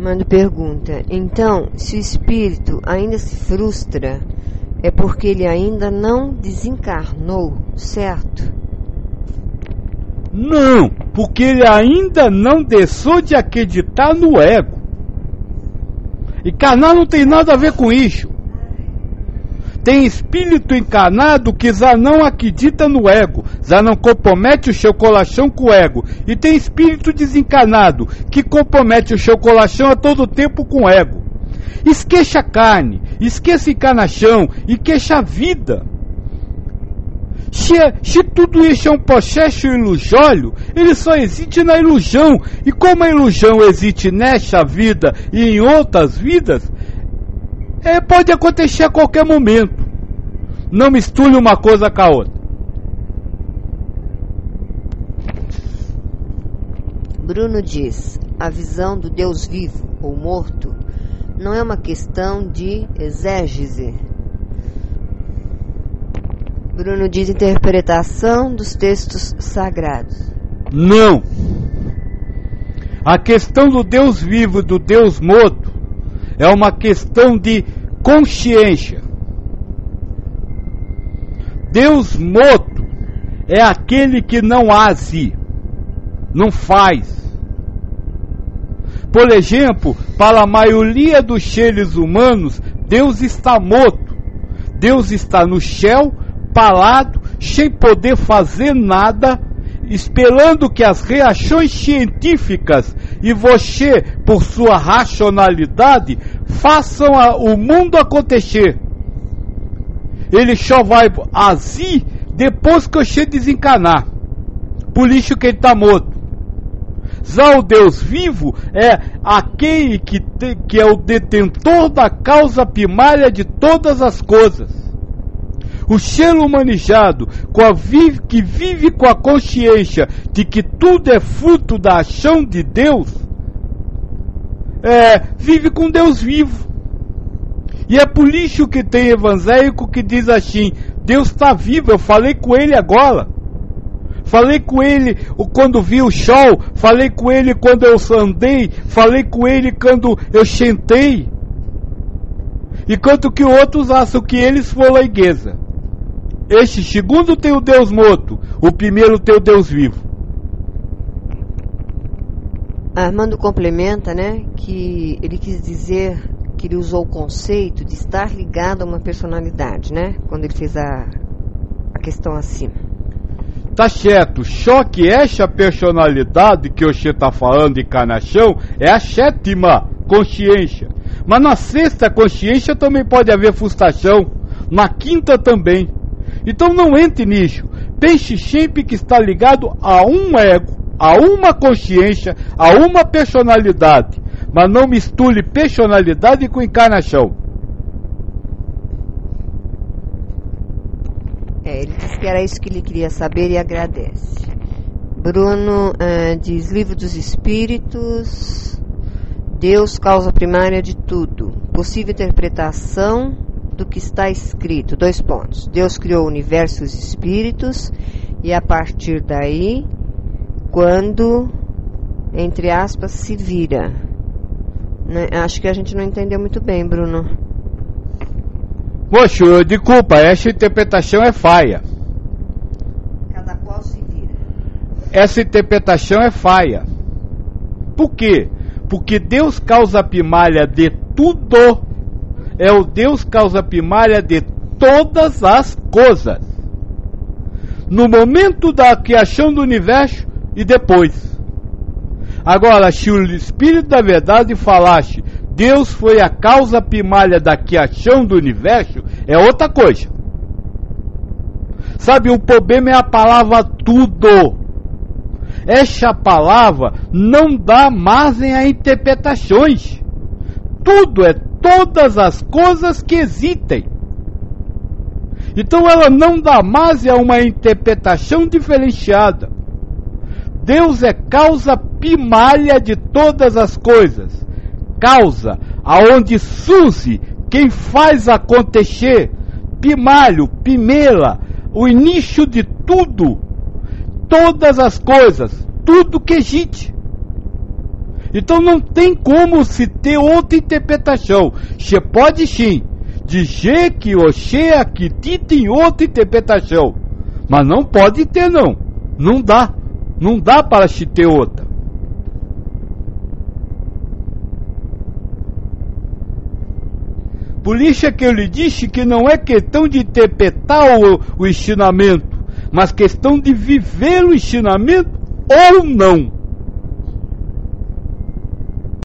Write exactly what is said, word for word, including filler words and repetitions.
Armando pergunta: então, se o espírito ainda se frustra, é porque ele ainda não desencarnou, certo? Não, porque ele ainda não deixou de acreditar no ego. Encarnar não tem nada a ver com isso. Tem espírito encarnado que já não acredita no ego, já não compromete o seu coração com o ego. E tem espírito desencarnado que compromete o seu coração a todo tempo com o ego. Esqueça a carne, esqueça a encarnação, esqueça a vida. Se, se tudo isso é um processo ilusório, ele só existe na ilusão. E como a ilusão existe nesta vida e em outras vidas, é, pode acontecer a qualquer momento. Não misture uma coisa com a outra. Bruno diz: a visão do Deus vivo ou morto não é uma questão de exégese. Bruno diz: interpretação dos textos sagrados. Não. A questão do Deus vivo e do Deus morto é uma questão de consciência. Deus morto é aquele que não age, não faz. Por exemplo, para a maioria dos seres humanos, Deus está morto. Deus está no céu, parado, sem poder fazer nada, esperando que as reações científicas e você, por sua racionalidade, façam a, o mundo acontecer. Ele só vai agir depois que você desencarnar. Por isso que ele está morto. Já o Deus vivo é aquele que, te, que é o detentor da causa primária de todas as coisas. O ser humanizado com a vive, que vive com a consciência de que tudo é fruto da ação de Deus, é, vive com Deus vivo. E é por isso que tem evangélico que diz assim: Deus está vivo, eu falei com ele agora. Falei com ele quando vi o sol, falei com ele quando eu andei, falei com ele quando eu sentei. Enquanto que outros acham que eles foram à igreja. Este segundo tem o Deus morto, o primeiro tem o Deus vivo. Armando complementa, né, que ele quis dizer que ele usou o conceito de estar ligado a uma personalidade, né, quando ele fez a, a questão acima. Tá certo, só que essa personalidade que você está falando de encarnação é a sétima consciência. Mas na sexta consciência também pode haver frustração, na quinta também. Então não entre nisso. Pense sempre que está ligado a um ego, a uma consciência, a uma personalidade. Mas não misture personalidade com encarnação. É, ele disse que era isso que ele queria saber e agradece. Bruno uh, diz: Livro dos Espíritos, Deus, causa primária de tudo. Possível interpretação do que está escrito. Dois pontos. Deus criou o universo e os espíritos, e a partir daí, quando, entre aspas, se vira. Né? Acho que a gente não entendeu muito bem, Bruno. Poxa, desculpa, essa interpretação é falha. Cada qual se vira. Essa interpretação é falha. Por quê? Porque Deus causa primária de tudo, é o Deus causa primária de todas as coisas. No momento da criação do universo e depois. Agora, se o Espírito da Verdade falasse Deus foi a causa primária da criação do universo, é outra coisa. Sabe, o problema é a palavra tudo. Essa palavra não dá margem a interpretações. Tudo é todas as coisas que existem. Então ela não dá margem a uma interpretação diferenciada. Deus é causa primária de todas as coisas. Causa, aonde surge quem faz acontecer, primário, primeira, o início de tudo, todas as coisas, tudo que existe. Então não tem como se ter outra interpretação. Você pode sim dizer que você acredita em outra interpretação, mas não pode ter não. Não dá. Não dá para se ter outra. Por isso é que eu lhe disse que não é questão de interpretar o, o ensinamento, mas questão de viver o ensinamento ou não.